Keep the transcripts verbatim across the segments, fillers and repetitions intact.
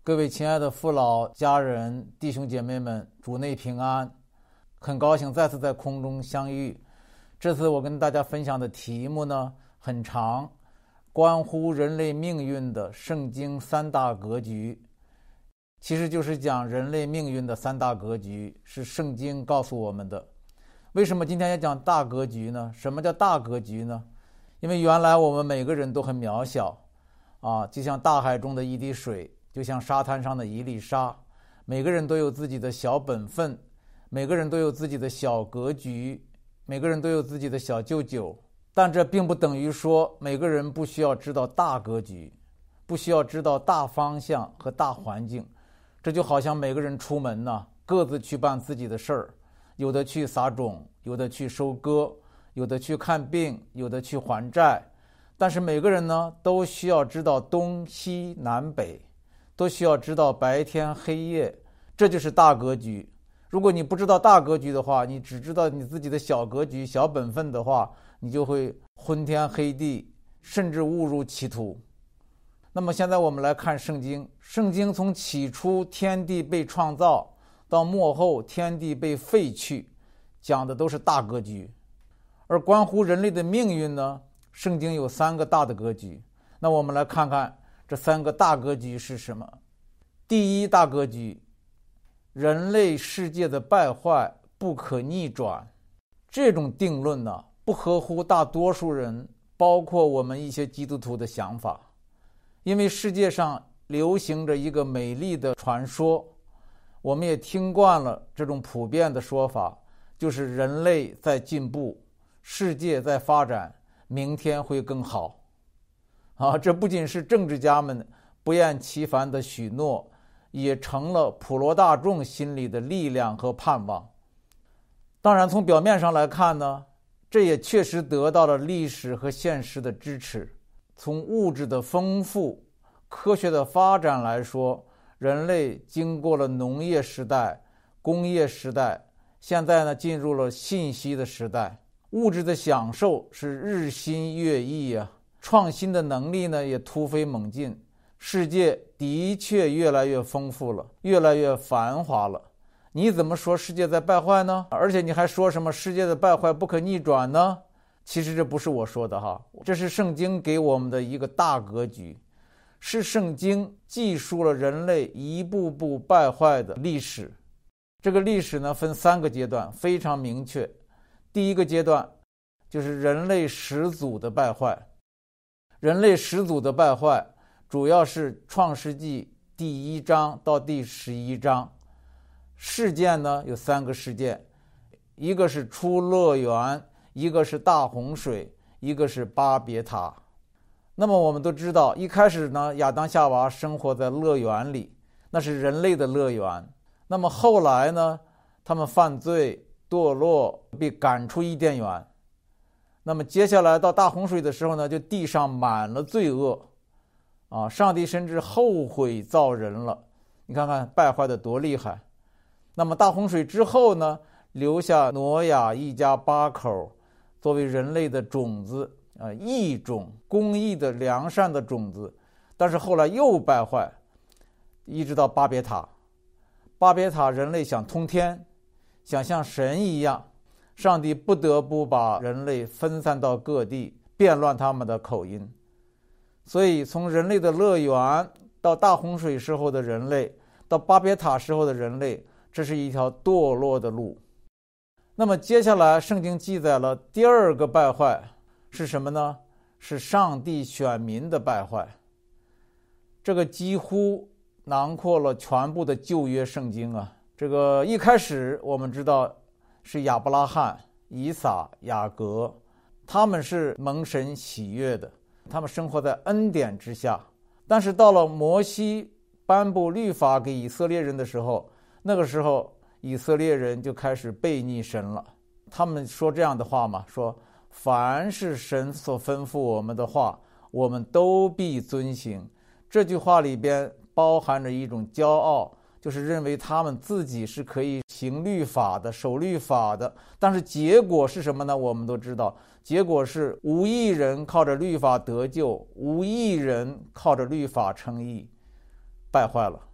各位亲爱的父老家人、弟兄姐妹们，主内平安！很高兴再次在空中相遇。这次我跟大家分享的题目呢很长，关乎人类命运的圣经三大格局，其实就是讲人类命运的三大格局，是圣经告诉我们的。为什么今天要讲大格局呢？什么叫大格局呢？因为原来我们每个人都很渺小啊，就像大海中的一滴水，就像沙滩上的一粒沙，每个人都有自己的小本分，每个人都有自己的小格局，每个人都有自己的小九九。但这并不等于说每个人不需要知道大格局，不需要知道大方向和大环境。这就好像每个人出门呢，各自去办自己的事儿，有的去撒种，有的去收割，有的去看病，有的去还债。但是每个人呢，都需要知道东西南北，都需要知道白天黑夜，这就是大格局。如果你不知道大格局的话，你只知道你自己的小格局、小本分的话，你就会昏天黑地，甚至误入歧途。那么现在我们来看圣经，圣经从起初天地被创造到末后天地被废去，讲的都是大格局。而关乎人类的命运呢，圣经有三个大的格局。那我们来看看这三个大格局是什么。第一大格局，人类世界的败坏不可逆转。这种定论呢，不合乎大多数人，包括我们一些基督徒的想法。因为世界上流行着一个美丽的传说，我们也听惯了这种普遍的说法，就是人类在进步，世界在发展，明天会更好。啊，这不仅是政治家们不厌其烦的许诺，也成了普罗大众心里的力量和盼望。当然从表面上来看呢，这也确实得到了历史和现实的支持。从物质的丰富、科学的发展来说，人类经过了农业时代、工业时代，现在呢进入了信息的时代。物质的享受是日新月异啊，创新的能力呢也突飞猛进。世界的确越来越丰富了，越来越繁华了。你怎么说世界在败坏呢？而且你还说什么世界的败坏不可逆转呢？其实这不是我说的哈，这是圣经给我们的一个大格局，是圣经记述了人类一步步败坏的历史。这个历史呢分三个阶段，非常明确。第一个阶段就是人类始祖的败坏。人类始祖的败坏主要是创世纪第一章到第十一章。事件呢有三个事件，一个是出乐园，一个是大洪水，一个是巴别塔。那么我们都知道，一开始呢，亚当夏娃生活在乐园里，那是人类的乐园。那么后来呢，他们犯罪堕落，被赶出伊甸园。那么接下来到大洪水的时候呢，就地上满了罪恶啊！上帝甚至后悔造人了，你看看败坏的多厉害。那么大洪水之后呢，留下挪亚一家八口作为人类的种子啊，义种，公义的良善的种子。但是后来又败坏，一直到巴别塔。巴别塔人类想通天，想像神一样，上帝不得不把人类分散到各地，变乱他们的口音。所以从人类的乐园到大洪水时候的人类，到巴别塔时候的人类，这是一条堕落的路。那么接下来圣经记载了第二个败坏是什么呢？是上帝选民的败坏。这个几乎囊括了全部的旧约圣经啊。这个一开始我们知道是亚伯拉罕、以撒、雅各，他们是蒙神喜悦的，他们生活在恩典之下。但是到了摩西颁布律法给以色列人的时候，那个时候以色列人就开始背逆神了。他们说这样的话嘛，说凡是神所吩咐我们的话，我们都必遵行。这句话里边包含着一种骄傲，就是认为他们自己是可以行律法的，守律法的。但是结果是什么呢？我们都知道，结果是无一人靠着律法得救，无一人靠着律法称义，败坏了。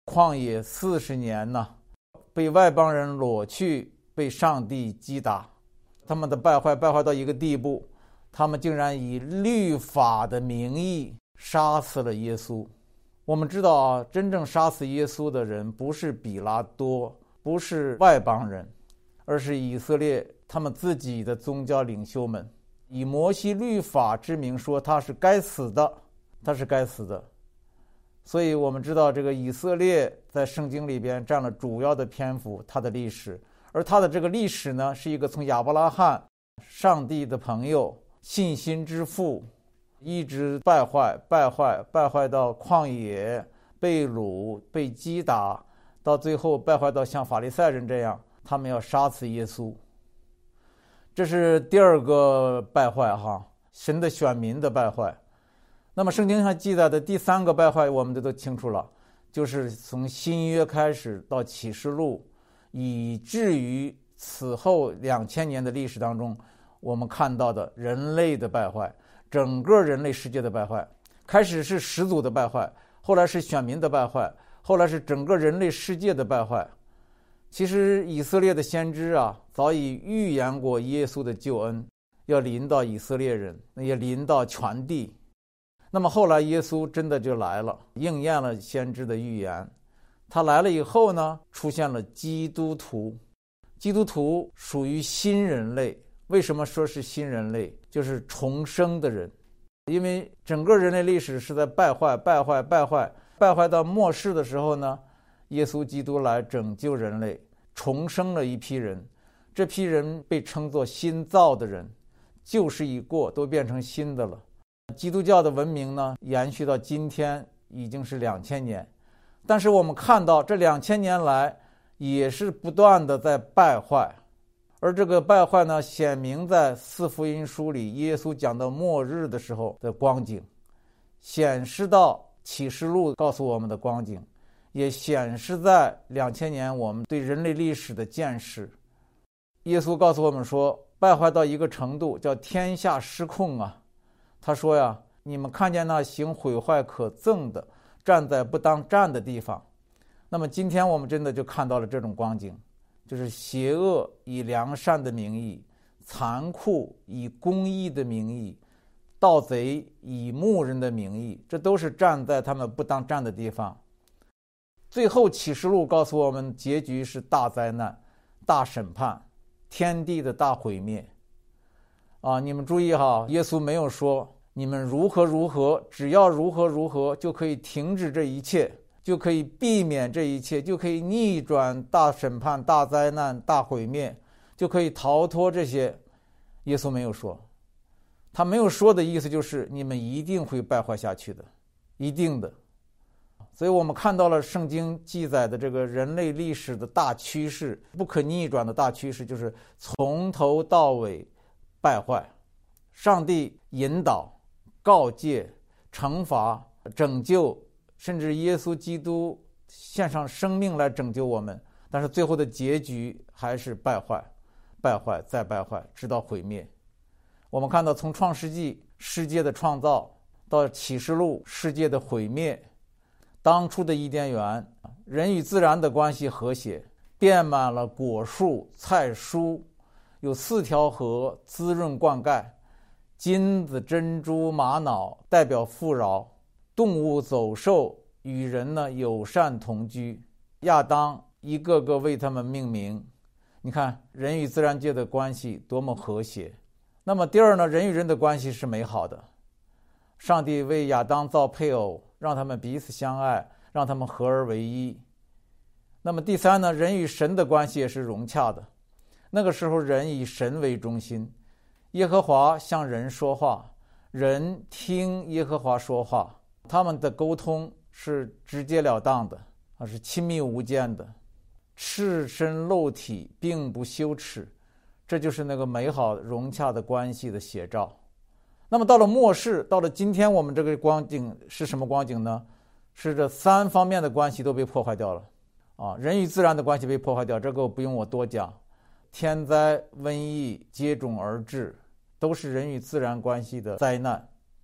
旷野四十年呢，被外邦人掳去，被上帝击打，他们的败坏败坏到一个地步，他们竟然以律法的名义杀死了耶稣。我们知道啊，真正杀死耶稣的人不是比拉多，不是外邦人，而是以色列他们自己的宗教领袖们，以摩西律法之名说他是该死的，他是该死的。所以我们知道这个以色列在圣经里边占了主要的篇幅，他的历史，而他的这个历史呢，是一个从亚伯拉罕，上帝的朋友，信心之父，一直败坏败坏败坏到旷野，被掳被击打，到最后败坏到像法利赛人这样，他们要杀死耶稣。这是第二个败坏哈，神的选民的败坏。那么圣经上记载的第三个败坏我们都清楚了，就是从新约开始到启示录，以至于此后两千年的历史当中，我们看到的人类的败坏，整个人类世界的败坏。开始是始祖的败坏，后来是选民的败坏，后来是整个人类世界的败坏。其实以色列的先知啊，早已预言过耶稣的救恩要临到以色列人，也临到全地。那么后来耶稣真的就来了，应验了先知的预言。他来了以后呢，出现了基督徒。基督徒属于新人类。为什么说是新人类？就是重生的人。因为整个人类历史是在败坏败坏败坏败坏到末世的时候呢，耶稣基督来拯救人类，重生了一批人。这批人被称作新造的人，旧事已过，都变成新的了。基督教的文明呢，延续到今天已经是两千年，但是我们看到这两千年来也是不断的在败坏，而这个败坏呢，显明在四福音书里耶稣讲到末日的时候的光景，显示到启示录告诉我们的光景，也显示在两千年我们对人类历史的见识。耶稣告诉我们说，败坏到一个程度叫天下失控啊。他说呀，你们看见那行毁坏可憎的站在不当站的地方。那么今天我们真的就看到了这种光景，就是邪恶以良善的名义，残酷以公义的名义，盗贼以牧人的名义，这都是站在他们不当站的地方。最后启示录告诉我们，结局是大灾难、大审判、天地的大毁灭啊！你们注意哈，耶稣没有说你们如何如何，只要如何如何就可以停止这一切，就可以避免这一切，就可以逆转大审判、大灾难、大毁灭，就可以逃脱这些。耶稣没有说，他没有说的意思就是你们一定会败坏下去的，一定的。所以我们看到了圣经记载的这个人类历史的大趋势，不可逆转的大趋势，就是从头到尾败坏。上帝引导、告诫、惩罚、拯救，甚至耶稣基督献上生命来拯救我们，但是最后的结局还是败坏，败坏再败坏，直到毁灭。我们看到从创世纪世界的创造到启示录世界的毁灭，当初的伊甸园，人与自然的关系和谐，遍满了果树、菜蔬，有四条河滋润灌溉，金子、珍珠、玛瑙代表富饶，动物、走兽与人呢友善同居，亚当一个个为他们命名。你看人与自然界的关系多么和谐。那么第二呢，人与人的关系是美好的，上帝为亚当造配偶，让他们彼此相爱，让他们合而为一。那么第三呢，人与神的关系也是融洽的。那个时候人以神为中心，耶和华向人说话，人听耶和华说话，他们的沟通是直截了当的，是亲密无间的，赤身露体并不羞耻，这就是那个美好融洽的关系的写照。那么到了末世，到了今天我们这个光景是什么光景呢？是这三方面的关系都被破坏掉了啊！人与自然的关系被破坏掉，这个不用我多讲。天灾、瘟疫接踵而至，都是人与自然关系的灾难。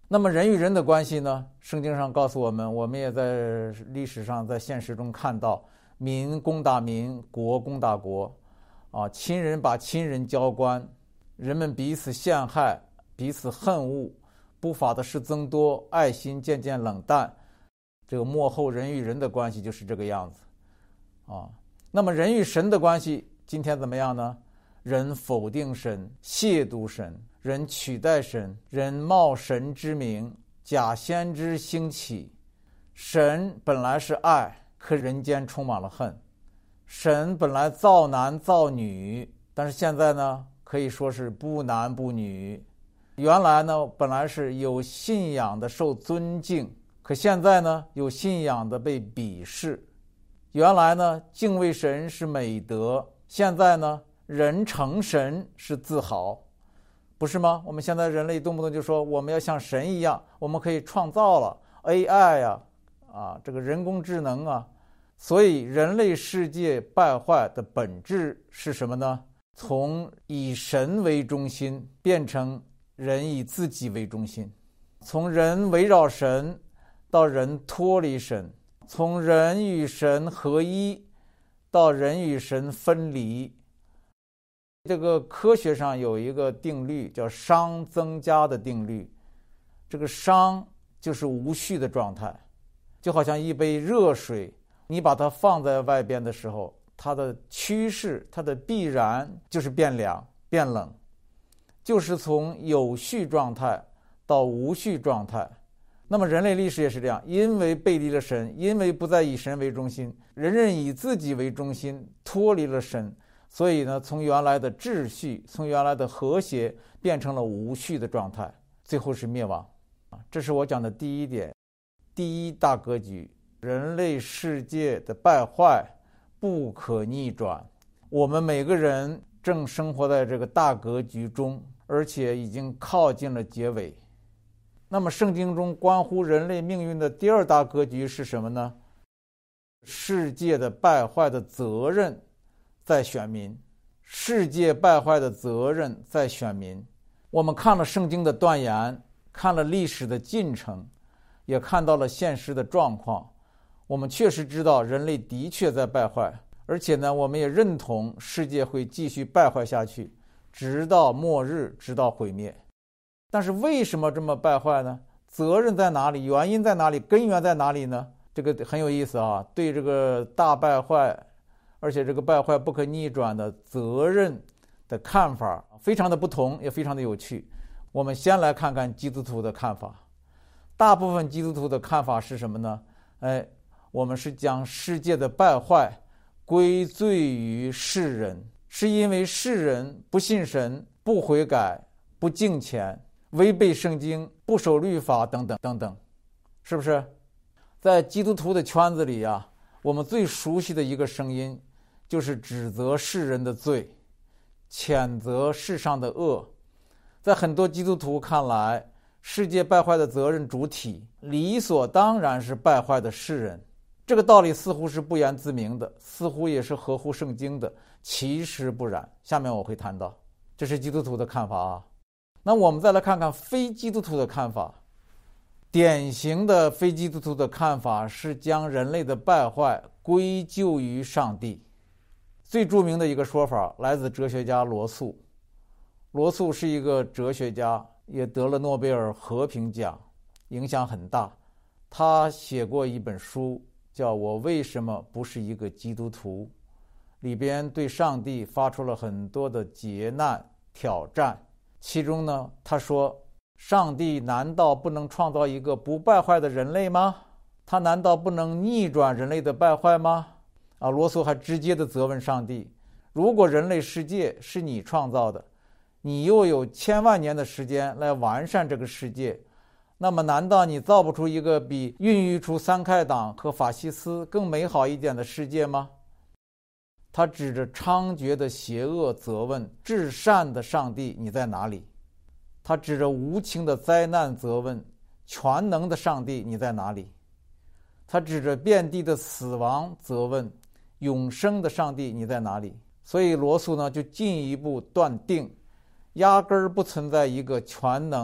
那么人与人的关系呢？圣经上告诉我们，我们也在历史上在现实中看到，民攻打民，国攻打国，啊，亲人把亲人交官，人们彼此陷害，彼此恨恶，不法的事增多，爱心渐渐冷淡。这个末后人与人的关系就是这个样子，啊。那么人与神的关系今天怎么样呢？人否定神，亵渎神，人取代神，人冒神之名，假先知兴起。神本来是爱，可人间充满了恨。神本来造男造女，但是现在呢，可以说是不男不女。原来呢，本来是有信仰的受尊敬，可现在呢，有信仰的被鄙视。原来呢，敬畏神是美德，现在呢，人成神是自豪，不是吗？我们现在人类动不动就说我们要像神一样，我们可以创造了 A I 啊，啊，这个人工智能啊。所以人类世界败坏的本质是什么呢？从以神为中心变成人以自己为中心，从人围绕神到人脱离神，从人与神合一到人与神分离。这个科学上有一个定律叫熵增加的定律，这个熵就是无序的状态，就好像一杯热水，你把它放在外边的时候，它的趋势，它的必然就是变凉变冷，就是从有序状态到无序状态。那么人类历史也是这样，因为背离了神，因为不再以神为中心，人人以自己为中心，脱离了神，所以呢，从原来的秩序，从原来的和谐变成了无序的状态，最后是灭亡。这是我讲的第一点，第一大格局，人类世界的败坏不可逆转。我们每个人正生活在这个大格局中，而且已经靠近了结尾。那么圣经中关乎人类命运的第二大格局是什么呢？世界的败坏的责任在选民，世界败坏的责任在选民。我们看了圣经的断言，看了历史的进程，也看到了现实的状况，我们确实知道人类的确在败坏，而且呢，我们也认同世界会继续败坏下去，直到末日，直到毁灭。但是为什么这么败坏呢？责任在哪里？原因在哪里？根源在哪里呢？这个很有意思啊！对这个大败坏，而且这个败坏不可逆转的责任的看法非常的不同，也非常的有趣。我们先来看看基督徒的看法。大部分基督徒的看法是什么呢？哎，我们是将世界的败坏归罪于世人，是因为世人不信神、不悔改、不敬虔、违背圣经、不守律法等等等等，是不是？在基督徒的圈子里啊，我们最熟悉的一个声音就是指责世人的罪，谴责世上的恶。在很多基督徒看来，世界败坏的责任主体理所当然是败坏的世人。这个道理似乎是不言自明的，似乎也是合乎圣经的，其实不然。下面我会谈到，这是基督徒的看法啊。那我们再来看看非基督徒的看法。典型的非基督徒的看法是将人类的败坏归咎于上帝。最著名的一个说法来自哲学家罗素。罗素是一个哲学家，也得了诺贝尔和平奖，影响很大。他写过一本书叫《我为什么不是一个基督徒》，里边对上帝发出了很多的劫难挑战。其中呢，他说，上帝难道不能创造一个不败坏的人类吗？他难道不能逆转人类的败坏吗？啊，罗素还直接的责问上帝，如果人类世界是你创造的，你又有千万年的时间来完善这个世界，那么难道你造不出一个比孕育出三开党和法西斯更美好一点的世界吗？他指着猖獗的邪恶责问，至善的上帝你在哪里？他指着无情的灾难责问，全能的上帝你在哪里？他指着遍地的死亡责问，永生的上帝你在哪里？所以罗素呢就进一步断定，压根儿不存在一个全能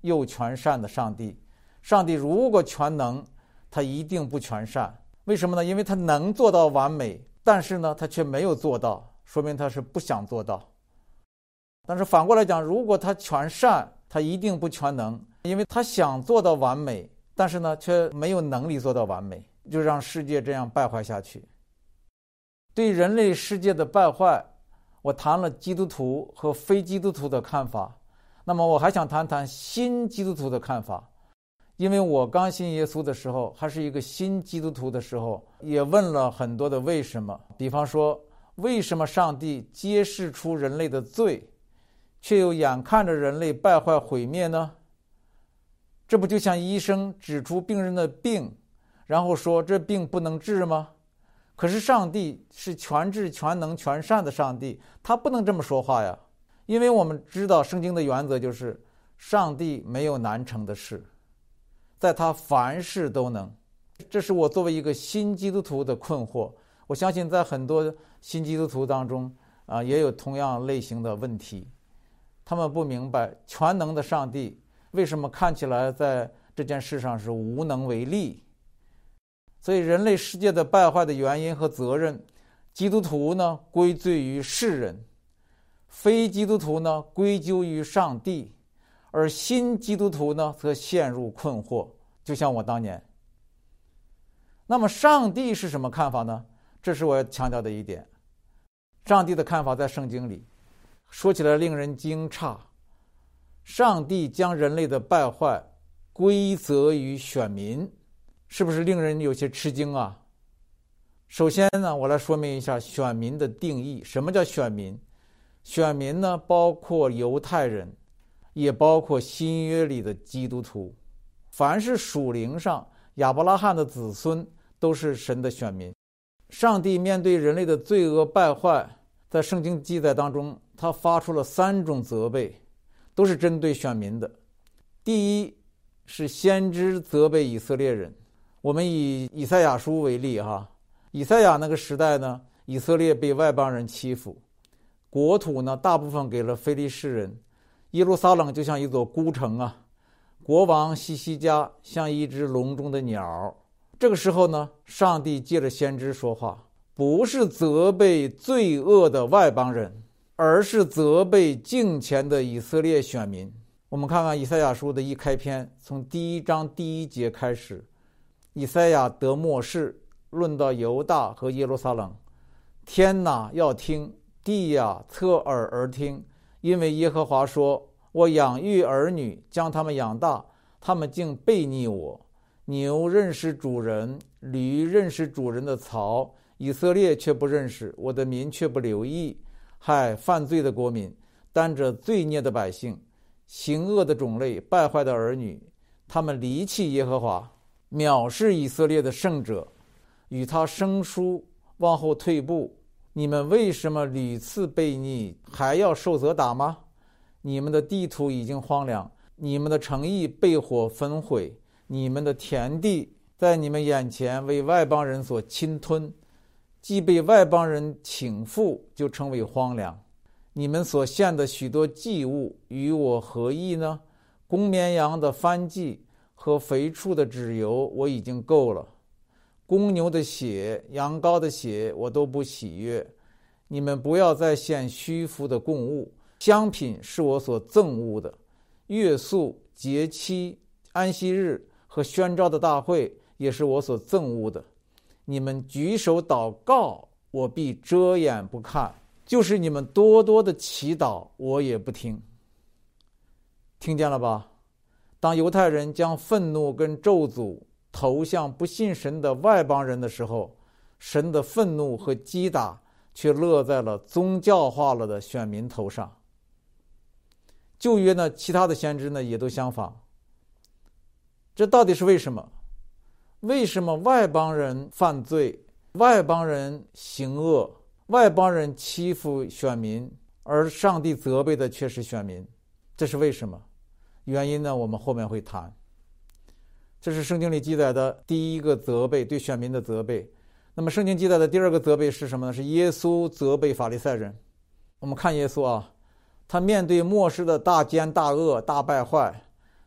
又全善的上帝。上帝如果全能，他一定不全善。为什么呢？因为他能做到完美，但是呢他却没有做到，说明他是不想做到。但是反过来讲，如果他全善，他一定不全能，因为他想做到完美，但是呢却没有能力做到完美，就让世界这样败坏下去。对人类世界的败坏，我谈了基督徒和非基督徒的看法，那么我还想谈谈新基督徒的看法。因为我刚信耶稣的时候，还是一个新基督徒的时候，也问了很多的为什么。比方说，为什么上帝揭示出人类的罪，却又眼看着人类败坏毁灭呢？这不就像医生指出病人的病，然后说这病不能治吗？可是上帝是全智全能全善的上帝，他不能这么说话呀。因为我们知道圣经的原则就是上帝没有难成的事，在他凡事都能。这是我作为一个新基督徒的困惑，我相信在很多新基督徒当中啊，也有同样类型的问题。他们不明白全能的上帝为什么看起来在这件事上是无能为力。所以人类世界的败坏的原因和责任，基督徒呢归罪于世人，非基督徒呢归咎于上帝，而新基督徒呢则陷入困惑，就像我当年。那么上帝是什么看法呢？这是我要强调的一点。上帝的看法在圣经里说起来令人惊诧，上帝将人类的败坏归责于选民，是不是令人有些吃惊啊？首先呢，我来说明一下选民的定义。什么叫选民？选民呢，包括犹太人，也包括新约里的基督徒。凡是属灵上亚伯拉罕的子孙，都是神的选民。上帝面对人类的罪恶败坏，在圣经记载当中，他发出了三种责备，都是针对选民的。第一是先知责备以色列人。我们以以赛亚书为例哈，以赛亚那个时代呢，以色列被外邦人欺负，国土呢大部分给了非利士人，耶路撒冷就像一座孤城啊，国王西西家像一只笼中的鸟。这个时候呢，上帝借着先知说话，不是责备罪恶的外邦人，而是责备敬虔的以色列选民。我们看看以赛亚书的一开篇，从第一章第一节开始，以赛亚得默示，论到犹大和耶路撒冷。天哪，要听；地呀，侧耳而听。因为耶和华说，我养育儿女，将他们养大，他们竟背逆我。牛认识主人，驴认识主人的槽，以色列却不认识，我的民却不留意。害犯罪的国民，担着罪孽的百姓，行恶的种类，败坏的儿女，他们离弃耶和华，藐视以色列的圣者，与他生疏，往后退步。你们为什么屡次悖逆，还要受责打吗？你们的地土已经荒凉，你们的城邑被火焚毁，你们的田地在你们眼前为外邦人所侵吞，既被外邦人倾覆，就成为荒凉。你们所献的许多祭物与我何异呢？公绵羊的燔祭和肥畜的脂油我已经够了，公牛的血、羊羔的血我都不喜悦。你们不要再献虚浮的供物，香品是我所憎恶的。月宿、节期、安息日和宣召的大会也是我所憎恶的。你们举手祷告，我必遮掩不看，就是你们多多的祈祷，我也不听。听见了吧？当犹太人将愤怒跟咒诅投向不信神的外邦人的时候，神的愤怒和击打却落在了宗教化了的选民头上。旧约呢，其他的先知呢也都相仿。这到底是为什么？为什么外邦人犯罪，外邦人行恶，外邦人欺负选民，而上帝责备的却是选民？这是为什么？原因呢，我们后面会谈。这是圣经里记载的第一个责备，对选民的责备。那么圣经记载的第二个责备是什么呢？是耶稣责备法利赛人。我们看耶稣啊，他面对末世的大奸大恶、大败坏，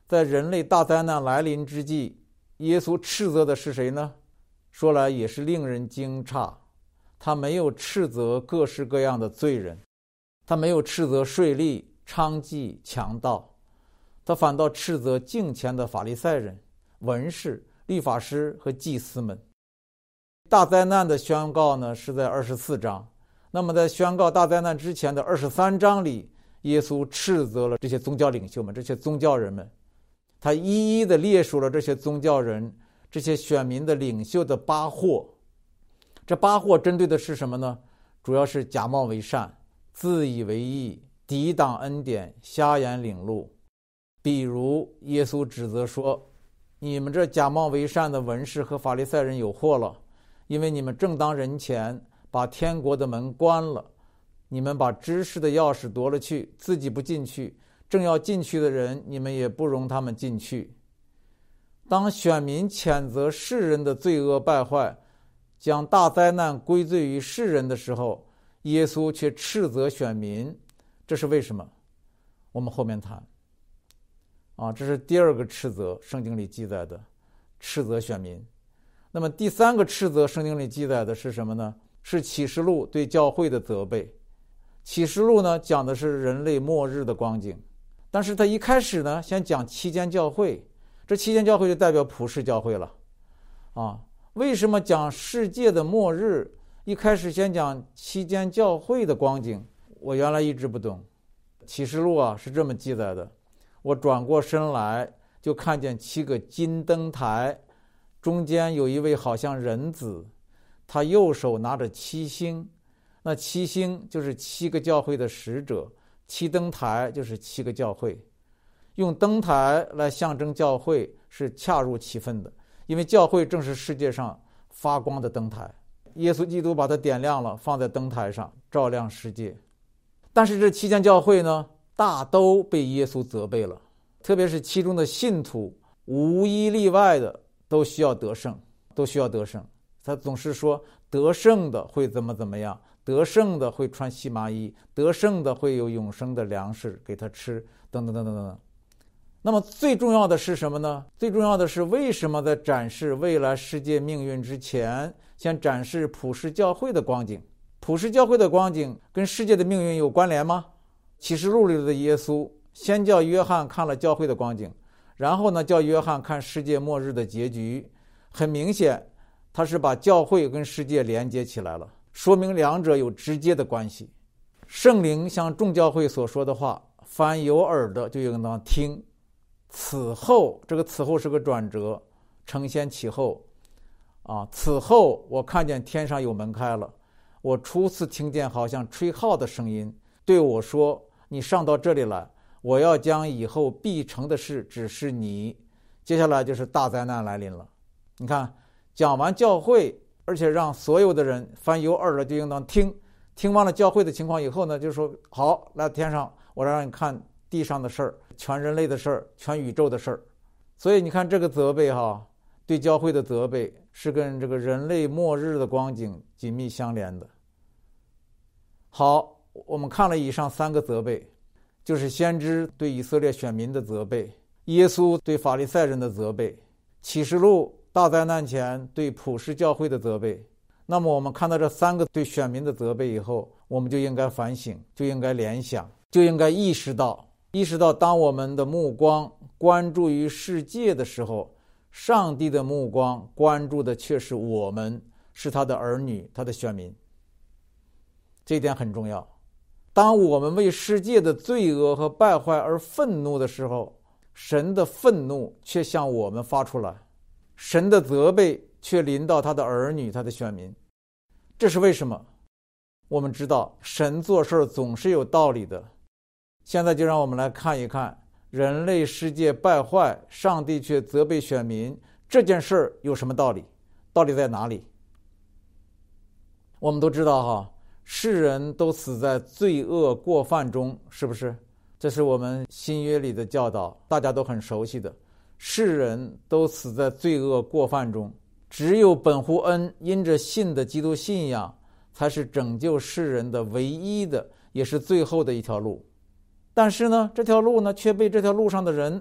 在人类大灾难来临之际，耶稣斥责的是谁呢？说来也是令人惊诧，他没有斥责各式各样的罪人，他没有斥责税吏、娼妓、强盗，他反倒斥责敬虔的法利赛人、文士、律法师和祭司们。大灾难的宣告呢，是在二十四章。那么在宣告大灾难之前的二十三章里，耶稣斥责了这些宗教领袖们，这些宗教人们，他一一的列数了这些宗教人、这些选民的领袖的八祸。这八祸针对的是什么呢？主要是假冒为善、自以为义、抵挡恩典、瞎眼领路。比如耶稣指责说，你们这假冒为善的文士和法利赛人有祸了，因为你们正当人前把天国的门关了，你们把知识的钥匙夺了去，自己不进去，正要进去的人，你们也不容他们进去。当选民谴责世人的罪恶败坏，将大灾难归罪于世人的时候，耶稣却斥责选民，这是为什么？我们后面谈。啊，这是第二个斥责，圣经里记载的斥责选民。那么第三个斥责，圣经里记载的是什么呢？是启示录对教会的责备。启示录呢，讲的是人类末日的光景，但是他一开始呢，先讲七间教会，这七间教会就代表普世教会了。啊，为什么讲世界的末日，一开始先讲七间教会的光景？我原来一直不懂。启示录啊是这么记载的：我转过身来，就看见七个金灯台，中间有一位好像人子，他右手拿着七星，那七星就是七个教会的使者，七灯台就是七个教会。用灯台来象征教会是恰如其分的，因为教会正是世界上发光的灯台，耶稣基督把它点亮了，放在灯台上照亮世界。但是这七间教会呢，大都被耶稣责备了，特别是其中的信徒，无一例外的都需要得胜，都需要得胜。他总是说得胜的会怎么怎么样，得胜的会穿细麻衣，得胜的会有永生的粮食给他吃，等等等等等等。那么最重要的是什么呢？最重要的是为什么在展示未来世界命运之前，先展示普世教会的光景？普世教会的光景跟世界的命运有关联吗？启示录里的耶稣先叫约翰看了教会的光景，然后呢叫约翰看世界末日的结局。很明显，他是把教会跟世界连接起来了，说明两者有直接的关系。圣灵像众教会所说的话，凡有耳的就应当听。此后，这个此后是个转折，承先启后啊。此后我看见天上有门开了，我初次听见好像吹号的声音，对我说，你上到这里来，我要将以后必成的事指示你。接下来就是大灾难来临了。你看，讲完教会，而且让所有的人凡有耳的就应当听，听完了教会的情况以后呢，就说好，来天上，我让你看地上的事儿，全人类的事儿，全宇宙的事儿。所以你看这个责备哈，对教会的责备是跟这个人类末日的光景紧密相连的。好，我们看了以上三个责备，就是先知对以色列选民的责备，耶稣对法利赛人的责备，启示录大灾难前对普世教会的责备。那么我们看到这三个对选民的责备以后，我们就应该反省，就应该联想，就应该意识到意识到当我们的目光关注于世界的时候，上帝的目光关注的却是我们，是他的儿女，他的选民。这一点很重要。当我们为世界的罪恶和败坏而愤怒的时候，神的愤怒却向我们发出来，神的责备却临到他的儿女，他的选民。这是为什么？我们知道神做事总是有道理的。现在就让我们来看一看人类世界败坏，上帝却责备选民，这件事儿有什么道理？道理在哪里？我们都知道哈，世人都死在罪恶过犯中，是不是？这是我们新约里的教导，大家都很熟悉的。世人都死在罪恶过犯中，只有本乎恩，因着信的基督信仰，才是拯救世人的唯一的，也是最后的一条路。但是呢，这条路呢，却被这条路上的人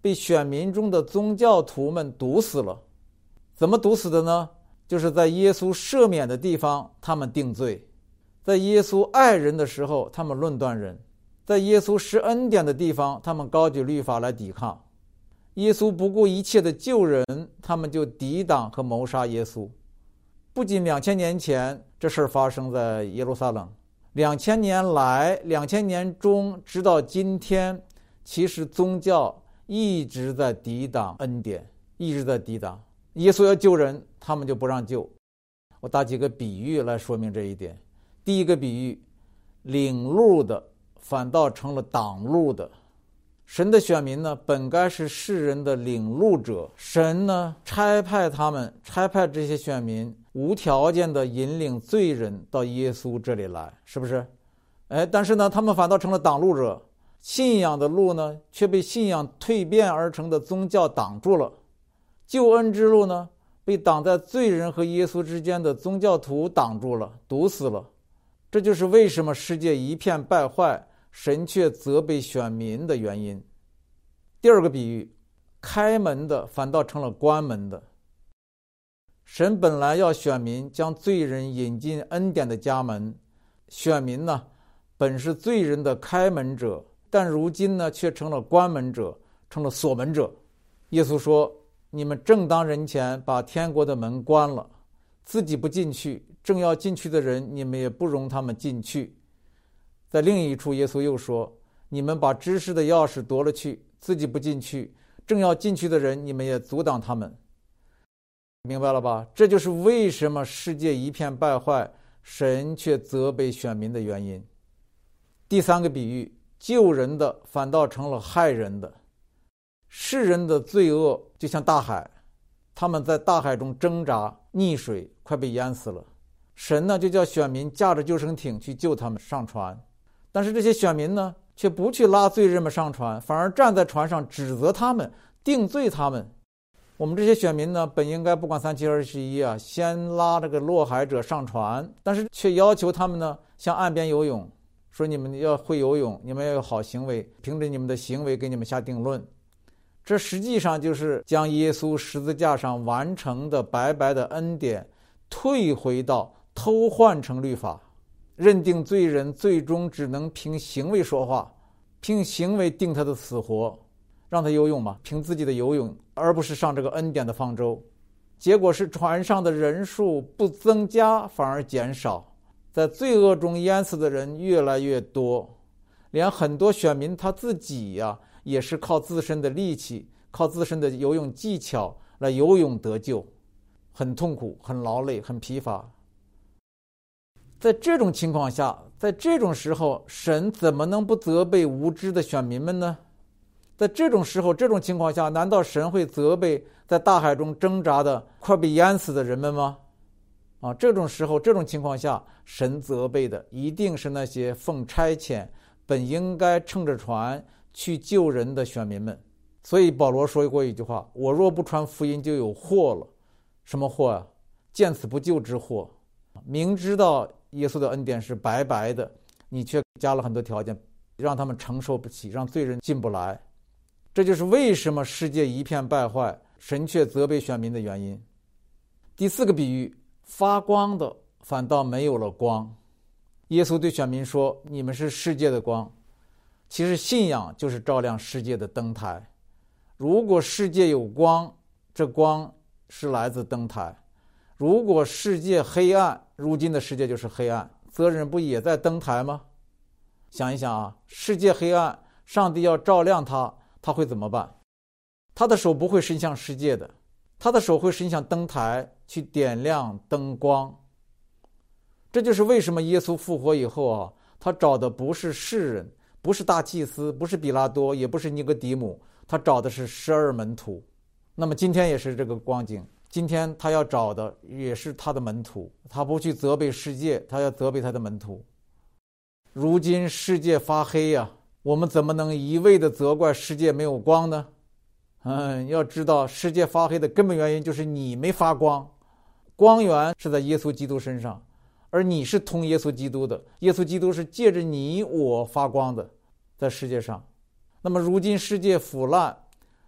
被选民中的宗教徒们毒死了。怎么毒死的呢？就是在耶稣赦免的地方他们定罪，在耶稣爱人的时候他们论断人，在耶稣施恩典的地方他们高举律法来抵抗。耶稣不顾一切的救人，他们就抵挡和谋杀耶稣。不仅两千年前这事儿发生在耶路撒冷，两千年来两千年中直到今天，其实宗教一直在抵挡恩典，一直在抵挡。耶稣要救人，他们就不让救。我打几个比喻来说明这一点。第一个比喻，领路的反倒成了挡路的。神的选民呢，本该是世人的领路者，神呢差派他们，差派这些选民无条件的引领罪人到耶稣这里来，是不是？哎，但是呢，他们反倒成了挡路者，信仰的路呢，却被信仰蜕变而成的宗教挡住了。救恩之路呢，被挡在罪人和耶稣之间的宗教徒挡住了，堵死了。这就是为什么世界一片败坏，神却责备选民的原因。第二个比喻，开门的反倒成了关门的。神本来要选民将罪人引进恩典的家门，选民呢本是罪人的开门者，但如今呢却成了关门者，成了锁门者。耶稣说，你们正当人前把天国的门关了，自己不进去，正要进去的人你们也不容他们进去。在另一处耶稣又说，你们把知识的钥匙夺了去，自己不进去，正要进去的人你们也阻挡他们。明白了吧？这就是为什么世界一片败坏，神却责备选民的原因。第三个比喻，救人的反倒成了害人的。世人的罪恶就像大海，他们在大海中挣扎溺水，快被淹死了。神呢就叫选民驾着救生艇去救他们上船，但是这些选民呢却不去拉罪人们上船，反而站在船上指责他们，定罪他们。我们这些选民呢本应该不管三七二十一啊，先拉这个落海者上船，但是却要求他们呢向岸边游泳，说你们要会游泳，你们要有好行为，凭着你们的行为给你们下定论。这实际上就是将耶稣十字架上完成的白白的恩典退回到偷换成律法，认定罪人最终只能凭行为说话，凭行为定他的死活，让他游泳嘛，凭自己的游泳，而不是上这个恩典的方舟。结果是船上的人数不增加，反而减少，在罪恶中淹死的人越来越多，连很多选民他自己呀、啊也是靠自身的力气，靠自身的游泳技巧来游泳得救，很痛苦，很劳累，很疲乏。在这种情况下，在这种时候，神怎么能不责备无知的选民们呢？在这种时候，这种情况下，难道神会责备在大海中挣扎的快被淹死的人们吗？啊，这种时候，这种情况下，神责备的一定是那些奉差遣本应该乘着船去救人的选民们。所以保罗说过一句话，我若不传福音就有祸了。什么祸啊？见死不救之祸。明知道耶稣的恩典是白白的，你却加了很多条件，让他们承受不起，让罪人进不来。这就是为什么世界一片败坏，神却责备选民的原因。第四个比喻，发光的反倒没有了光。耶稣对选民说，你们是世界的光。其实信仰就是照亮世界的灯台。如果世界有光，这光是来自灯台。如果世界黑暗，如今的世界就是黑暗，责任不也在灯台吗？想一想啊，世界黑暗，上帝要照亮它，他会怎么办？他的手不会伸向世界的，他的手会伸向灯台去点亮灯光。这就是为什么耶稣复活以后啊，他找的不是世人，不是大祭司，不是比拉多，也不是尼哥底母，他找的是十二门徒。那么今天也是这个光景，今天他要找的也是他的门徒，他不去责备世界，他要责备他的门徒。如今世界发黑呀、啊，我们怎么能一味的责怪世界没有光呢？嗯，要知道世界发黑的根本原因就是你没发光，光源是在耶稣基督身上，而你是通耶稣基督的，耶稣基督是借着你我发光的，在世界上。那么如今世界腐烂，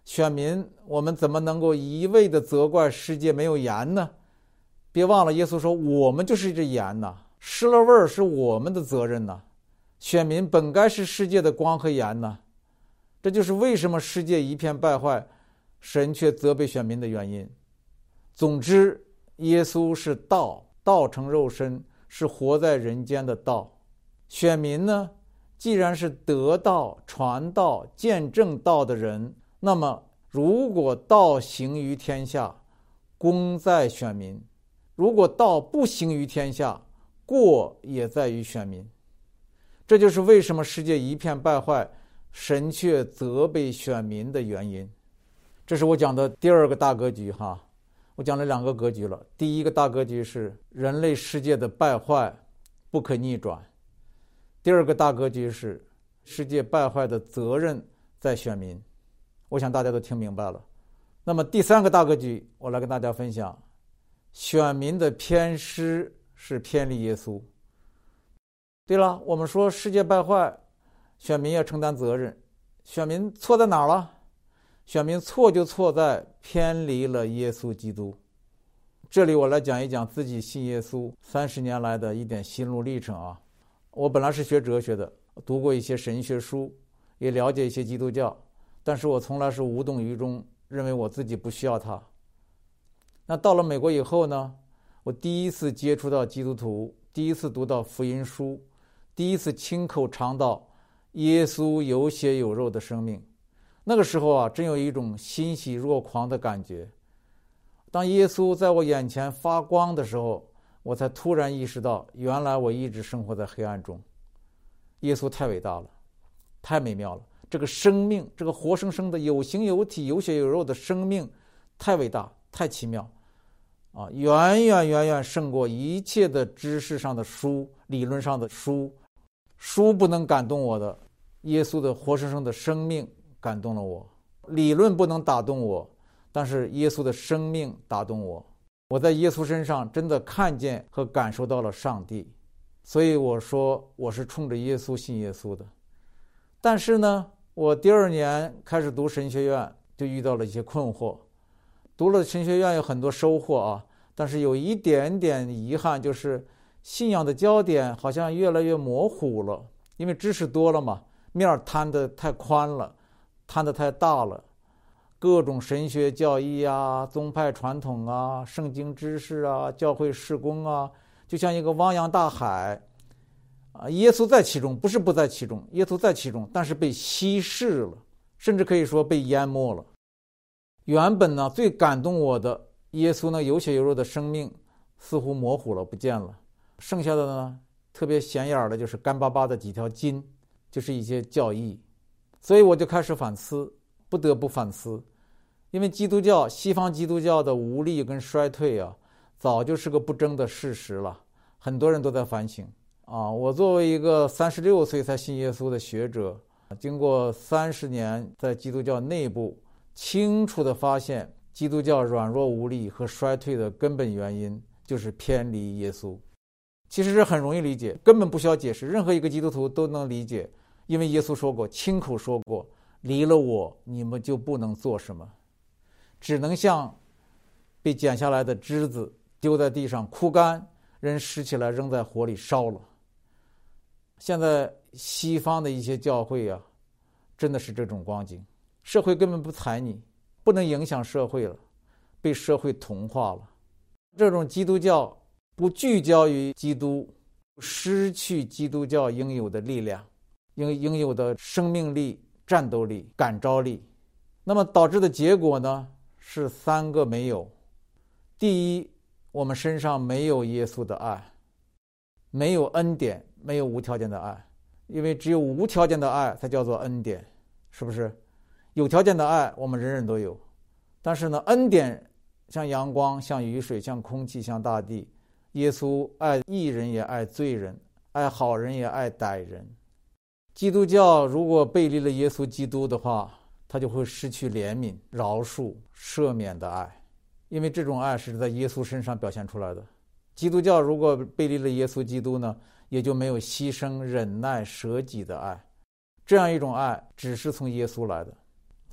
选民，我们怎么能够一味的责怪世界没有盐呢？别忘了，耶稣说我们就是这盐呐，失了味儿是我们的责任呐。选民本该是世界的光和盐呐，这就是为什么世界一片败坏，神却责备选民的原因。总之，耶稣是道，道成肉身，是活在人间的道。选民呢，既然是得道、传道、见证道的人，那么如果道行于天下，功在选民；如果道不行于天下，过也在于选民。这就是为什么世界一片败坏，神却责备选民的原因。这是我讲的第二个大格局哈，我讲了两个格局了。第一个大格局是人类世界的败坏不可逆转，第二个大格局是世界败坏的责任在选民。我想大家都听明白了。那么第三个大格局，我来跟大家分享，选民的偏失是偏离耶稣。对了，我们说世界败坏，选民要承担责任。选民错在哪儿了？选民错就错在偏离了耶稣基督。这里我来讲一讲自己信耶稣三十年来的一点心路历程啊。我本来是学哲学的，读过一些神学书，也了解一些基督教，但是我从来是无动于衷，认为我自己不需要它。那到了美国以后呢，我第一次接触到基督徒，第一次读到福音书，第一次亲口尝到耶稣有血有肉的生命。那个时候啊，真有一种欣喜若狂的感觉。当耶稣在我眼前发光的时候，我才突然意识到，原来我一直生活在黑暗中。耶稣太伟大了，太美妙了。这个生命，这个活生生的有形有体有血有肉的生命，太伟大，太奇妙啊，远远远远胜过一切的知识上的书，理论上的书。书不能感动我的，耶稣的活生生的生命感动了我。理论不能打动我，但是耶稣的生命打动我。我在耶稣身上真的看见和感受到了上帝，所以我说我是冲着耶稣信耶稣的。但是呢，我第二年开始读神学院，就遇到了一些困惑。读了神学院有很多收获啊，但是有一点点遗憾，就是信仰的焦点好像越来越模糊了。因为知识多了嘛，面摊得太宽了，摊得太大了，各种神学教义啊、宗派传统啊、圣经知识啊、教会事工啊，就像一个汪洋大海啊。耶稣在其中，不是不在其中，耶稣在其中，但是被稀释了，甚至可以说被淹没了。原本呢，最感动我的耶稣呢有血有肉的生命似乎模糊了，不见了。剩下的呢，特别显眼的就是干巴巴的几条筋，就是一些教义。所以我就开始反思，不得不反思，因为基督教，西方基督教的无力跟衰退啊，早就是个不争的事实了。很多人都在反省啊。我作为一个三十六岁才信耶稣的学者，经过三十年在基督教内部，清楚地发现基督教软弱无力和衰退的根本原因就是偏离耶稣。其实是很容易理解，根本不需要解释，任何一个基督徒都能理解，因为耶稣说过，亲口说过，离了我你们就不能做什么，只能像被剪下来的枝子丢在地上枯干，人拾起来扔在火里烧了。现在西方的一些教会啊，真的是这种光景，社会根本不睬你，不能影响社会了，被社会同化了。这种基督教不聚焦于基督，失去基督教应有的力量，应应有的生命力、战斗力、感召力。那么导致的结果呢，是三个没有。第一，我们身上没有耶稣的爱，没有恩典，没有无条件的爱。因为只有无条件的爱才叫做恩典，是不是？有条件的爱我们人人都有，但是呢，恩典像阳光，像雨水，像空气，像大地。耶稣爱义人也爱罪人，爱好人也爱歹人。基督教如果背离了耶稣基督的话，他就会失去怜悯、饶恕、赦免的爱，因为这种爱是在耶稣身上表现出来的。基督教如果背离了耶稣基督呢，也就没有牺牲、忍耐、舍己的爱。这样一种爱只是从耶稣来的。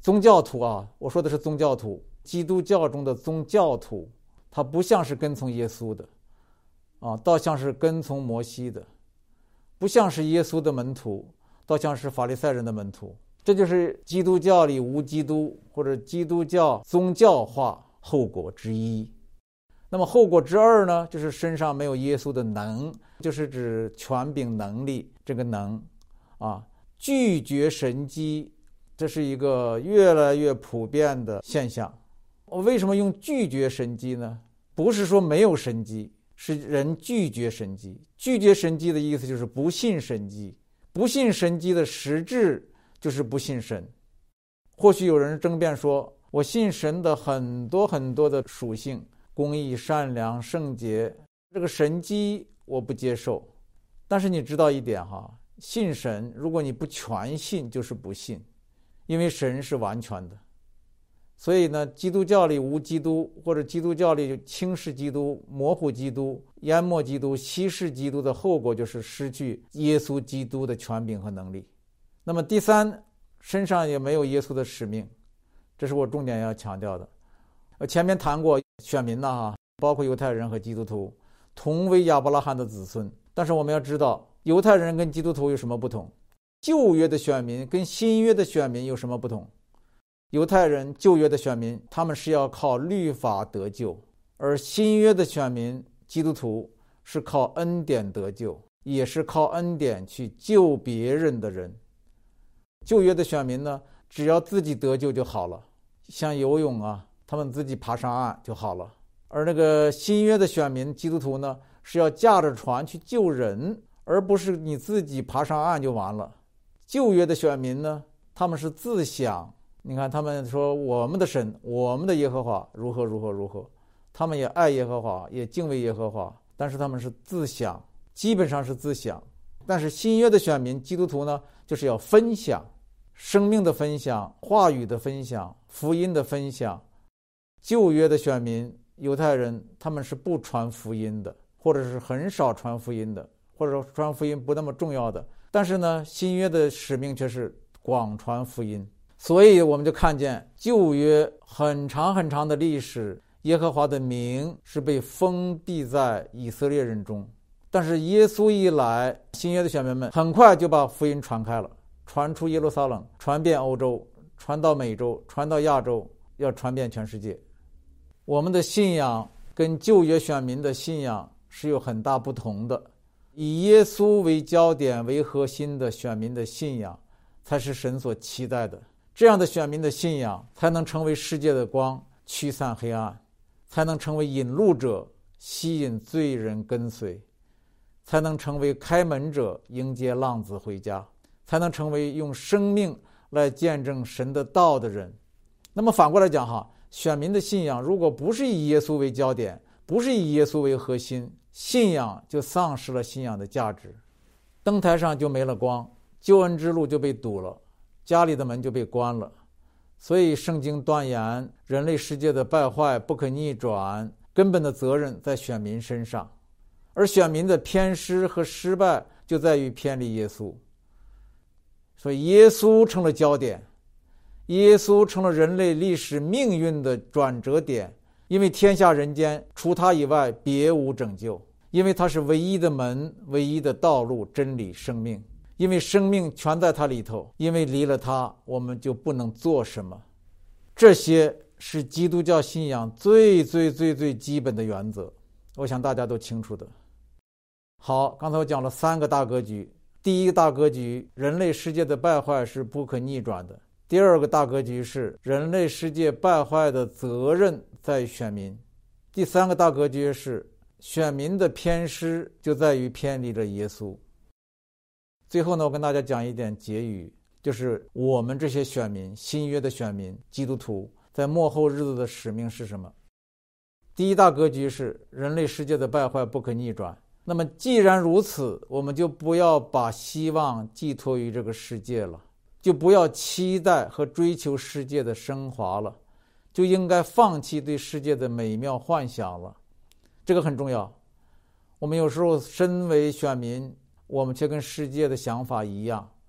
宗教徒啊，我说的是宗教徒，基督教中的宗教徒，他不像是跟从耶稣的啊，倒像是跟从摩西的；不像是耶稣的门徒，倒像是法利赛人的门徒。这就是基督教里无基督或者基督教宗教化后果之一。那么后果之二呢，就是身上没有耶稣的能，就是指权柄能力，这个能啊，拒绝神迹，这是一个越来越普遍的现象。我为什么用拒绝神迹呢？不是说没有神迹，是人拒绝神迹。拒绝神迹的意思就是不信神迹，不信神迹的实质就是不信神。或许有人争辩说，我信神的很多很多的属性，公义、善良、圣洁，这个神迹我不接受。但是你知道一点哈，信神如果你不全信就是不信，因为神是完全的。所以呢，基督教里无基督，或者基督教里轻视基督、模糊基督、淹没基督、稀释基督的后果就是失去耶稣基督的权柄和能力。那么第三，身上也没有耶稣的使命，这是我重点要强调的。呃，前面谈过选民呐，哈，包括犹太人和基督徒，同为亚伯拉罕的子孙。但是我们要知道，犹太人跟基督徒有什么不同？旧约的选民跟新约的选民有什么不同？犹太人旧约的选民，他们是要靠律法得救，而新约的选民基督徒是靠恩典得救，也是靠恩典去救别人的人。旧约的选民呢，只要自己得救就好了，像游泳啊，他们自己爬上岸就好了。而那个新约的选民基督徒呢，是要驾着船去救人，而不是你自己爬上岸就完了。旧约的选民呢，他们是自想，你看他们说我们的神，我们的耶和华如何如何如何，他们也爱耶和华，也敬畏耶和华，但是他们是自想，基本上是自想。但是新约的选民基督徒呢，就是要分享，生命的分享，话语的分享，福音的分享。旧约的选民犹太人，他们是不传福音的，或者是很少传福音的，或者说传福音不那么重要的。但是呢，新约的使命却是广传福音。所以我们就看见旧约很长很长的历史，耶和华的名是被封闭在以色列人中。但是耶稣一来，新约的选民们很快就把福音传开了，传出耶路撒冷，传遍欧洲，传到美洲，传到亚洲，要传遍全世界。我们的信仰跟旧约选民的信仰是有很大不同的。以耶稣为焦点为核心的选民的信仰才是神所期待的，这样的选民的信仰才能成为世界的光，驱散黑暗，才能成为引路者，吸引罪人跟随，才能成为开门者，迎接浪子回家，才能成为用生命来见证神的道的人。那么反过来讲哈，选民的信仰如果不是以耶稣为焦点，不是以耶稣为核心，信仰就丧失了信仰的价值，灯台上就没了光，救恩之路就被堵了，家里的门就被关了。所以圣经断言，人类世界的败坏不可逆转，根本的责任在选民身上，而选民的偏失和失败就在于偏离耶稣。所以耶稣成了焦点，耶稣成了人类历史命运的转折点，因为天下人间除他以外别无拯救，因为他是唯一的门，唯一的道路，真理，生命，因为生命全在他里头，因为离了他我们就不能做什么。这些是基督教信仰最最最最基本的原则，我想大家都清楚的。好，刚才我讲了三个大格局。第一个大格局，人类世界的败坏是不可逆转的。第二个大格局是人类世界败坏的责任在于选民。第三个大格局是选民的偏失就在于偏离了耶稣。最后呢，我跟大家讲一点结语，就是我们这些选民，新约的选民，基督徒在末后日子的使命是什么？第一大格局是人类世界的败坏不可逆转。那么既然如此，我们就不要把希望寄托于这个世界了，就不要期待和追求世界的升华了，就应该放弃对世界的美妙幻想了。这个很重要。我们有时候身为选民，我们却跟世界的想法一样，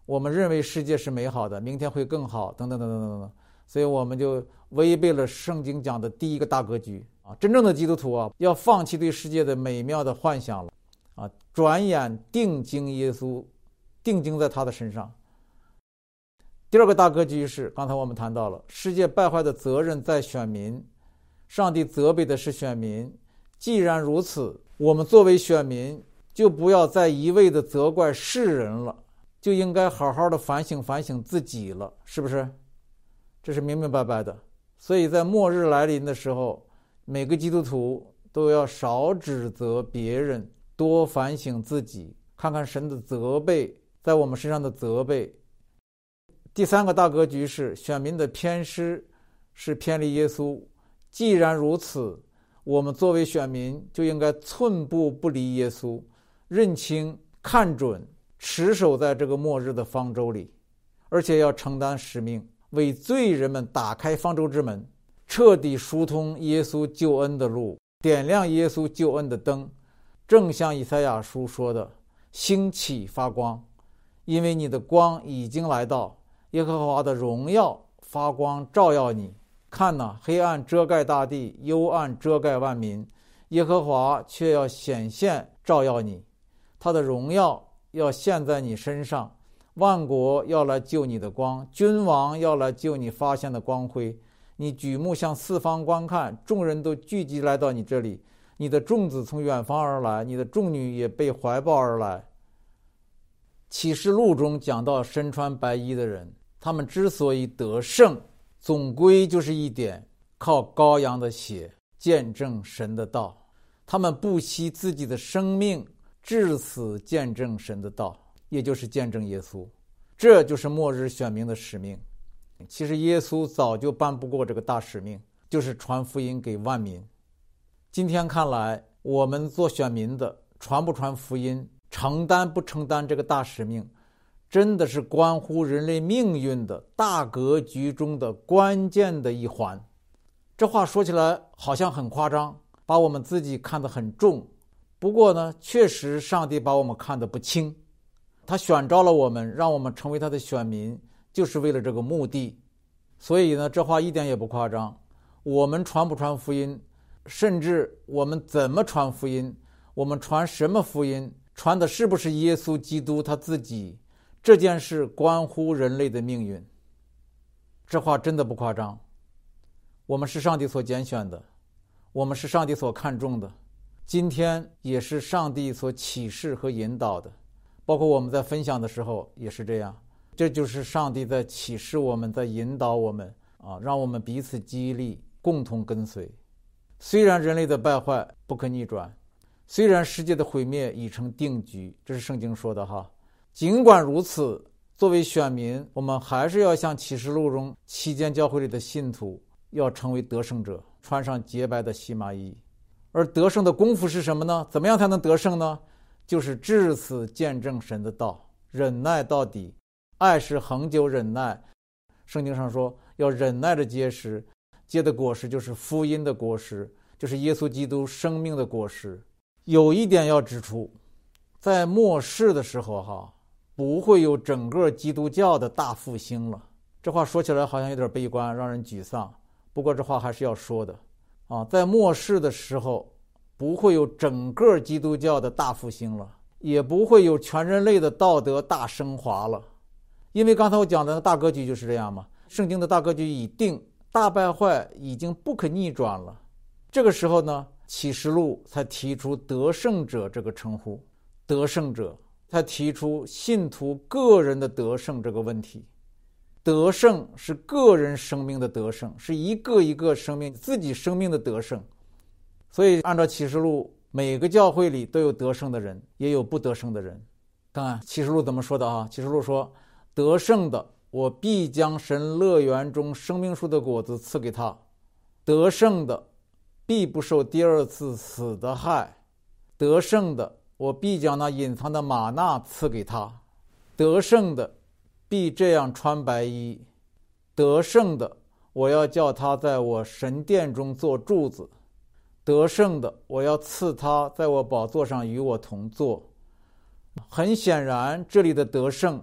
我们认为世界是美好的，明天会更好，等等等等等等，所以我们就违背了圣经讲的第一个大格局啊！真正的基督徒啊，要放弃对世界的美妙的幻想了啊，转眼定睛耶稣，定睛在他的身上。第二个大格局是刚才我们谈到了，世界败坏的责任在选民，上帝责备的是选民。既然如此，我们作为选民就不要再一味的责怪世人了，就应该好好的反省反省自己了，是不是？这是明明白白的。所以在末日来临的时候，每个基督徒都要少指责别人，多反省自己，看看神的责备在我们身上的责备。第三个大格局是选民的偏失是偏离耶稣。既然如此，我们作为选民就应该寸步不离耶稣，认清看准，持守在这个末日的方舟里，而且要承担使命，为罪人们打开方舟之门，彻底疏通耶稣救恩的路，点亮耶稣救恩的灯，正像以赛亚书说的，兴起发光，因为你的光已经来到，耶和华的荣耀发光照耀你。看哪，黑暗遮盖大地，幽暗遮盖万民，耶和华却要显现照耀你，他的荣耀要现在你身上，万国要来救你的光，君王要来救你发现的光辉。你举目向四方观看，众人都聚集来到你这里，你的众子从远方而来，你的众女也被怀抱而来。启示录中讲到身穿白衣的人，他们之所以得胜，总归就是一点，靠羔羊的血见证神的道，他们不惜自己的生命至死见证神的道，也就是见证耶稣。这就是末日选民的使命。其实耶稣早就颁布过这个大使命，就是传福音给万民。今天看来，我们做选民的传不传福音，承担不承担这个大使命，真的是关乎人类命运的大格局中的关键的一环。这话说起来好像很夸张，把我们自己看得很重。不过呢，确实上帝把我们看得不轻，他选召了我们，让我们成为他的选民，就是为了这个目的。所以呢，这话一点也不夸张。我们传不传福音，甚至我们怎么传福音，我们传什么福音，传的是不是耶稣基督他自己，这件事关乎人类的命运。这话真的不夸张。我们是上帝所拣选的，我们是上帝所看重的，今天也是上帝所启示和引导的，包括我们在分享的时候也是这样。这就是上帝在启示我们，在引导我们啊，让我们彼此激励，共同跟随。虽然人类的败坏不可逆转，虽然世界的毁灭已成定局，这是圣经说的哈。尽管如此，作为选民，我们还是要像启示录中七间教会里的信徒，要成为得胜者，穿上洁白的细麻衣。而得胜的功夫是什么呢？怎么样才能得胜呢？就是至死见证神的道，忍耐到底。爱是恒久忍耐，圣经上说要忍耐的结实，结的果实就是福音的果实，就是耶稣基督生命的果实。有一点要指出，在末世的时候哈，不会有整个基督教的大复兴了。这话说起来好像有点悲观，让人沮丧，不过这话还是要说的啊。在末世的时候，不会有整个基督教的大复兴了，也不会有全人类的道德大升华了。因为刚才我讲的大格局就是这样嘛，圣经的大格局已定，大败坏已经不可逆转了。这个时候呢，启示录才提出得胜者这个称呼，得胜者才提出信徒个人的得胜这个问题。得胜是个人生命的得胜，是一个一个生命自己生命的得胜。所以按照启示录，每个教会里都有得胜的人，也有不得胜的人。看看启示录怎么说的啊？启示录说，得胜的，我必将神乐园中生命树的果子赐给他；得胜的，必不受第二次死的害；得胜的，我必将那隐藏的玛纳赐给他；得胜的，必这样穿白衣；得胜的，我要叫他在我神殿中做柱子；得胜的，我要赐他在我宝座上与我同坐。很显然，这里的得胜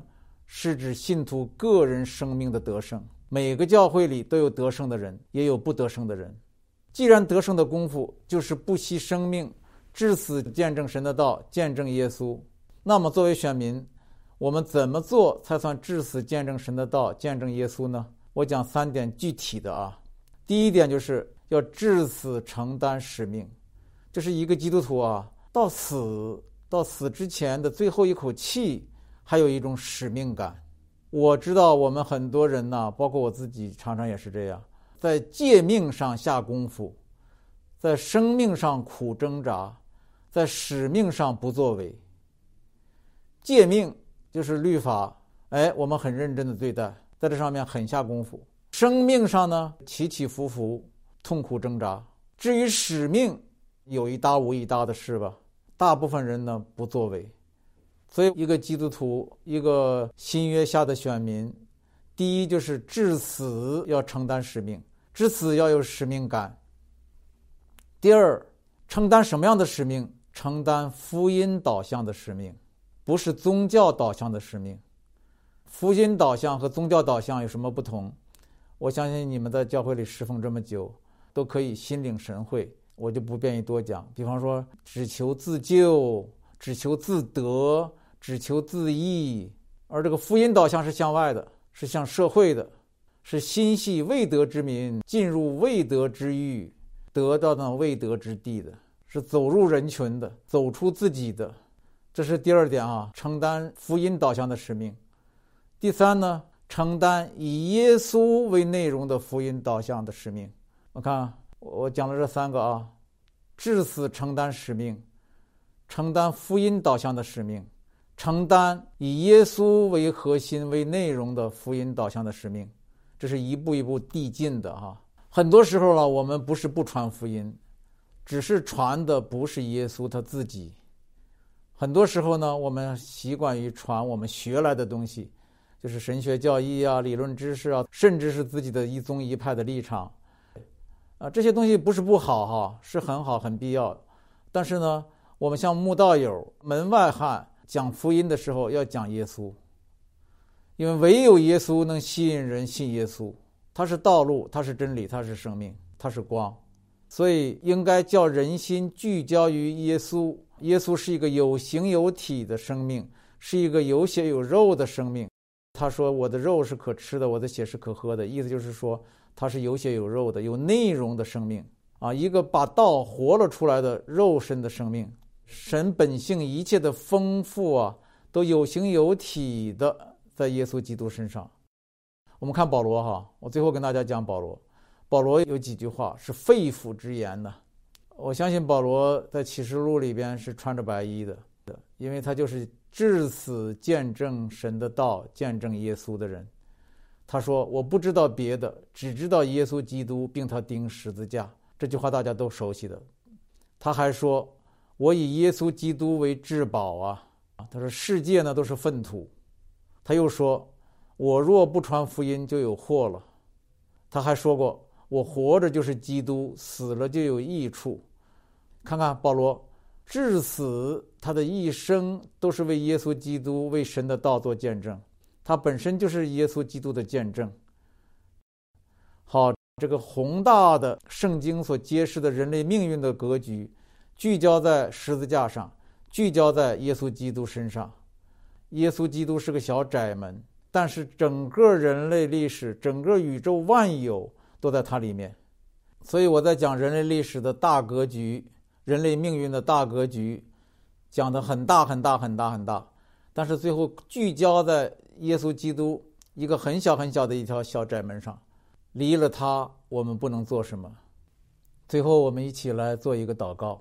是指信徒个人生命的得胜。每个教会里都有得胜的人，也有不得胜的人。既然得胜的功夫就是不惜生命，至死见证神的道，见证耶稣，那么作为选民，我们怎么做才算至死见证神的道，见证耶稣呢？我讲三点具体的啊。第一点就是要至死承担使命，这是一个基督徒啊，到死到死之前的最后一口气，还有一种使命感。我知道我们很多人呢，包括我自己，常常也是这样，在诫命上下功夫，在生命上苦挣扎，在使命上不作为。诫命就是律法，哎，我们很认真的对待，在这上面很下功夫。生命上呢，起起伏伏，痛苦挣扎。至于使命，有一搭无一搭的事吧，大部分人呢不作为。所以一个基督徒，一个新约下的选民，第一就是至死要承担使命，至死要有使命感。第二，承担什么样的使命？承担福音导向的使命，不是宗教导向的使命。福音导向和宗教导向有什么不同？我相信你们在教会里侍奉这么久，都可以心领神会，我就不便于多讲。比方说，只求自救，只求自得，只求自益。而这个福音导向是向外的，是向社会的，是心系未得之民，进入未得之域，得到那未得之地的，是走入人群的，走出自己的。这是第二点啊，承担福音导向的使命。第三呢，承担以耶稣为内容的福音导向的使命。我看我讲了这三个啊，至死承担使命，承担福音导向的使命，承担以耶稣为核心为内容的福音导向的使命。这是一步一步递进的啊。很多时候了，我们不是不传福音，只是传的不是耶稣他自己。很多时候呢，我们习惯于传我们学来的东西，就是神学教义啊、理论知识啊，甚至是自己的一宗一派的立场啊，这些东西不是不好哈，是很好很必要。但是呢，我们像慕道友、门外汉讲福音的时候要讲耶稣，因为唯有耶稣能吸引人信耶稣，他是道路，他是真理，他是生命，他是光。所以应该叫人心聚焦于耶稣。耶稣是一个有形有体的生命，是一个有血有肉的生命。他说我的肉是可吃的，我的血是可喝的，意思就是说他是有血有肉的，有内容的生命啊，一个把道活了出来的肉身的生命。神本性一切的丰富啊，都有形有体的在耶稣基督身上。我们看保罗哈，我最后跟大家讲保罗。保罗有几句话是肺腑之言的。我相信保罗在启示录里边是穿着白衣的，因为他就是至死见证神的道，见证耶稣的人。他说我不知道别的，只知道耶稣基督并他钉十字架。这句话大家都熟悉的。他还说我以耶稣基督为至宝啊。他说世界呢都是粪土。他又说我若不传福音就有祸了。他还说过我活着就是基督，死了就有益处。看看保罗至死，他的一生都是为耶稣基督、为神的道做见证，他本身就是耶稣基督的见证。好，这个宏大的圣经所揭示的人类命运的格局，聚焦在十字架上，聚焦在耶稣基督身上。耶稣基督是个小窄门，但是整个人类历史、整个宇宙万有都在它里面。所以我在讲人类历史的大格局，人类命运的大格局，讲得很大很大很大很大，但是最后聚焦在耶稣基督一个很小很小的一条小窄门上，离了他我们不能做什么。最后我们一起来做一个祷告。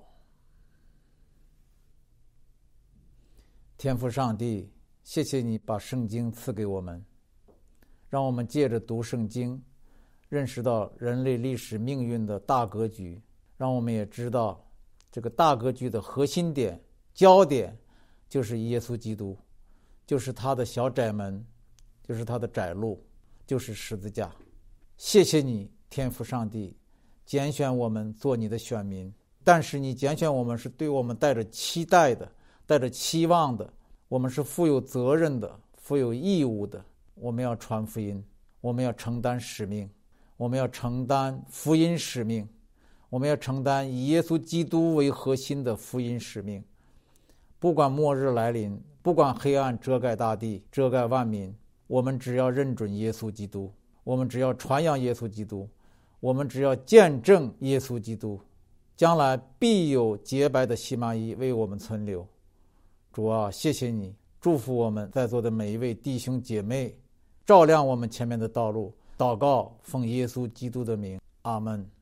天父上帝，谢谢你把圣经赐给我们，让我们借着读圣经认识到人类历史命运的大格局，让我们也知道这个大格局的核心点、焦点就是耶稣基督，就是他的小窄门，就是他的窄路，就是十字架。谢谢你，天父上帝，拣选我们做你的选民，但是你拣选我们是对我们带着期待的，带着期望的，我们是负有责任的， 负有义务的，我们要传福音，我们要承担使命，我们要承担福音使命，我们要承担以耶稣基督为核心的福音使命。不管末日来临，不管黑暗遮盖大地，遮盖万民，我们只要认准耶稣基督，我们只要传扬耶稣基督，我们只要见证耶稣基督，将来必有洁白的西麻衣为我们存留。主啊，谢谢你，祝福我们在座的每一位弟兄姐妹，照亮我们前面的道路。祷告奉耶稣基督的名，阿们。